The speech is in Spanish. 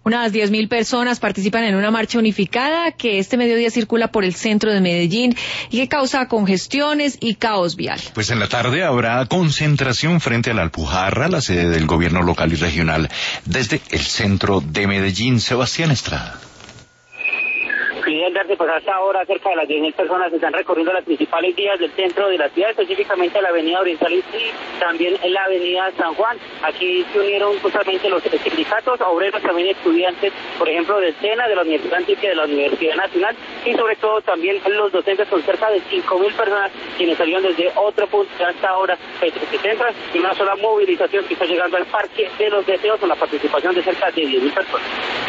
Unas 10.000 personas participan en una marcha unificada que este mediodía circula por el centro de Medellín y que causa congestiones y caos vial. Pues en la tarde habrá concentración frente a la Alpujarra, la sede del gobierno local y regional, desde el centro de Medellín. Sebastián Estrada. Pues hasta ahora cerca de las 10.000 personas están recorriendo las principales vías del centro de la ciudad, específicamente la avenida Oriental y también en la avenida San Juan. Aquí se unieron justamente los sindicatos, obreros, también estudiantes, por ejemplo, del SENA, de la Universidad Antioquia, de la Universidad Nacional, y sobre todo también los docentes, con cerca de 5.000 personas quienes salieron desde otro punto hasta ahora se centran en una sola movilización que está llegando al Parque de los Deseos con la participación de cerca de 10.000 personas.